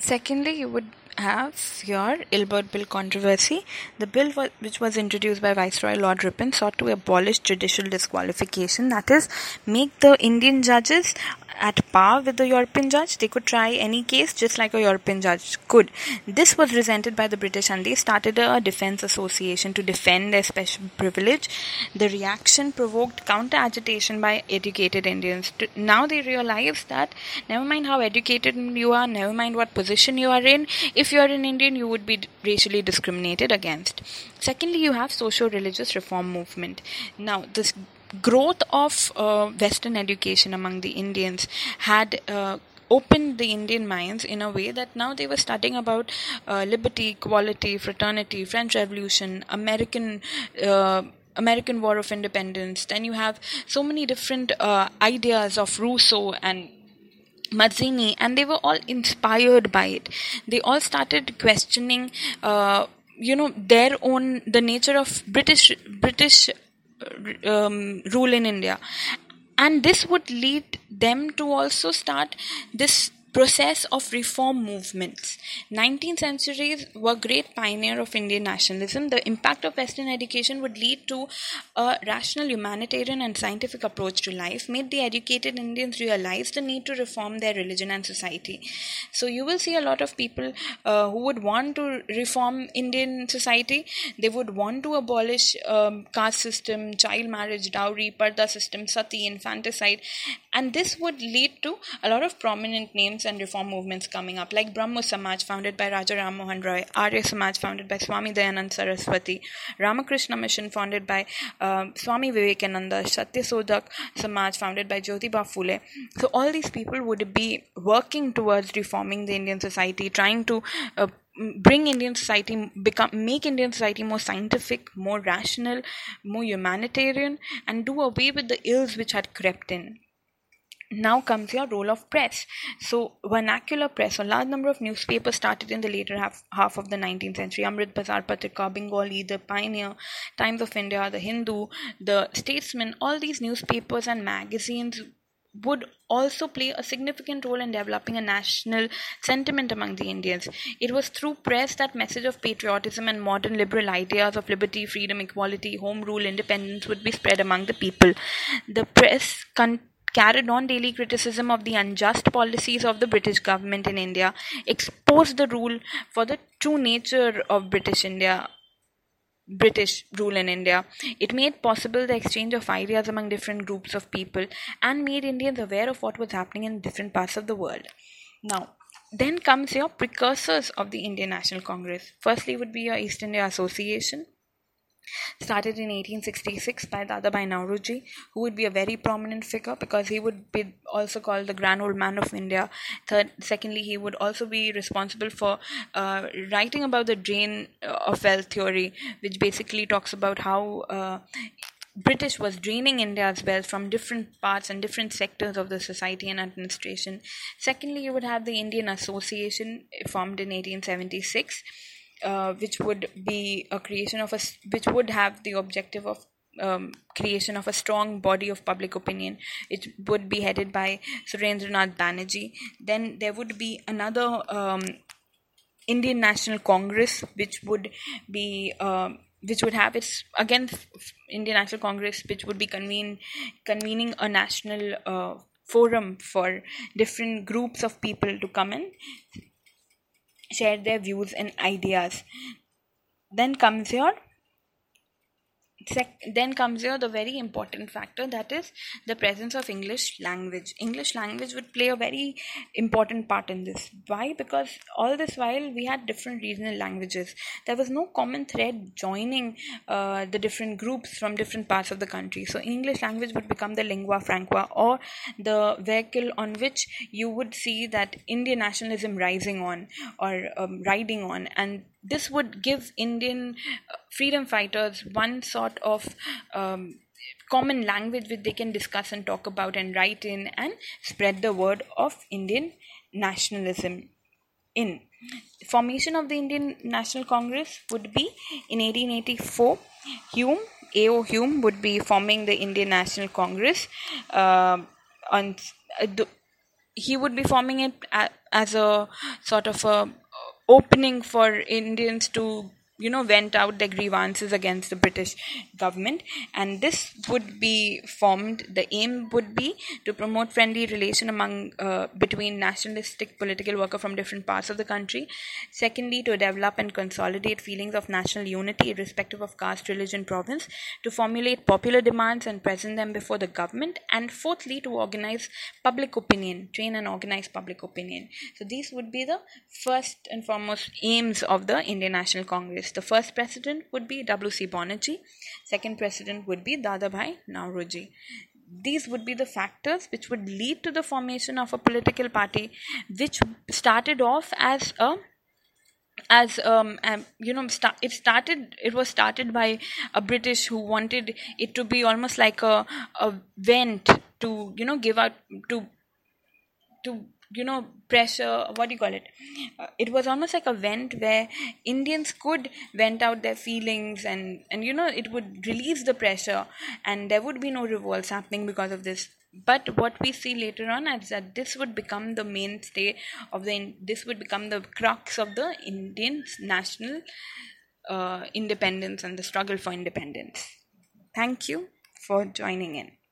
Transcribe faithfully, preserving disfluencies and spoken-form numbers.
Secondly, you would have your Ilbert Bill controversy. The bill, wa- which was introduced by Viceroy Lord Ripon, sought to abolish judicial disqualification. That is, make the Indian judges at par with the European judge. They could try any case just like a European judge could. This was resented by the British, and they started a defense association to defend their special privilege. The reaction provoked counter agitation by educated Indians. To- Now they realize that never mind how educated you are, never mind what position you are in, if you are an Indian, you would be racially discriminated against. Secondly, you have socio-religious reform movement. Now, this growth of uh, Western education among the Indians had uh, opened the Indian minds in a way that now they were studying about uh, liberty, equality, fraternity, French Revolution, American uh, American War of Independence. Then you have so many different uh, ideas of Rousseau and Mazzini, and they were all inspired by it. They all started questioning, uh, you know, their own the nature of British British um, rule in India, and this would lead them to also start this process of reform movements. nineteenth centuries were great pioneer of Indian nationalism. The impact of Western education would lead to a rational, humanitarian and scientific approach to life, made the educated Indians realize the need to reform their religion and society. So you will see a lot of people uh, who would want to reform Indian society. They would want to abolish um, caste system, child marriage, dowry, parda system, sati, infanticide, and this would lead to a lot of prominent names and reform movements coming up, like Brahmo Samaj, founded by Raja Ram Mohan Roy, Arya Samaj, founded by Swami Dayanand Saraswati, Ramakrishna Mission, founded by uh, Swami Vivekananda, Satyasodak Samaj, founded by Jyotiba Phule. So all these people would be working towards reforming the Indian society, trying to uh, bring Indian society, become make Indian society more scientific, more rational, more humanitarian, and do away with the ills which had crept in. Now comes your role of press. So vernacular press, a large number of newspapers started in the later half, half of the nineteenth century. Amrit Bazar Patrika, Bengali, The Pioneer, Times of India, The Hindu, The Statesman, all these newspapers and magazines would also play a significant role in developing a national sentiment among the Indians. It was through press that message of patriotism and modern liberal ideas of liberty, freedom, equality, home rule, independence would be spread among the people. The press con- carried on daily criticism of the unjust policies of the British government in India, exposed the rule for the true nature of British India, British rule in India. It made possible the exchange of ideas among different groups of people and made Indians aware of what was happening in different parts of the world. Now, then comes your precursors of the Indian National Congress. Firstly would be your East India Association, started in eighteen sixty-six by Dadabhai Nauroji, who would be a very prominent figure because he would be also called the Grand Old Man of India. Third, secondly, he would also be responsible for uh, writing about the drain of wealth theory, which basically talks about how uh, British was draining India's wealth from different parts and different sectors of the society and administration. Secondly, you would have the Indian Association, formed in eighteen seventy-six. Uh, which would be a creation of a, which would have the objective of um, creation of a strong body of public opinion. It would be headed by Surendranath Banerjee. Then there would be another um, Indian National Congress, which would be uh, which would have its again Indian National Congress, which would be convene convening a national uh, forum for different groups of people to come in, share their views and ideas. Then comes your Sec- then comes here the very important factor, that is the presence of English language. English language would play a very important part in this. Why? Because all this while we had different regional languages. There was no common thread joining uh, the different groups from different parts of the country. So English language would become the lingua franca, or the vehicle on which you would see that Indian nationalism rising on or um, riding on, and this would give Indian freedom fighters one sort of um, common language which they can discuss and talk about and write in and spread the word of Indian nationalism in. Formation of the Indian National Congress would be in eighteen eighty-four. Hume, A O Hume, would be forming the Indian National Congress uh, on uh, the he would be forming it a, as a sort of a opening for Indians to, you know, vent out their grievances against the British government. And this would be formed, the aim would be to promote friendly relation among uh, between nationalistic political workers from different parts of the country. Secondly, to develop and consolidate feelings of national unity irrespective of caste, religion, province, to formulate popular demands and present them before the government. And fourthly, to organize public opinion, train and organize public opinion. So these would be the first and foremost aims of the Indian National Congress. The first president would be W C Banerjee. Second president would be Dadabhai Naoroji. These would be the factors which would lead to the formation of a political party, which started off as a as um, um you know start, it started it was started by a British who wanted it to be almost like a a vent to, you know, give out to to you know pressure, what do you call it, uh, it was almost like a vent where Indians could vent out their feelings, and and you know it would release the pressure, and there would be no revolts happening because of this. But what we see later on is that this would become the mainstay of the this would become the crux of the Indian national uh, independence and the struggle for independence. Thank you for joining in.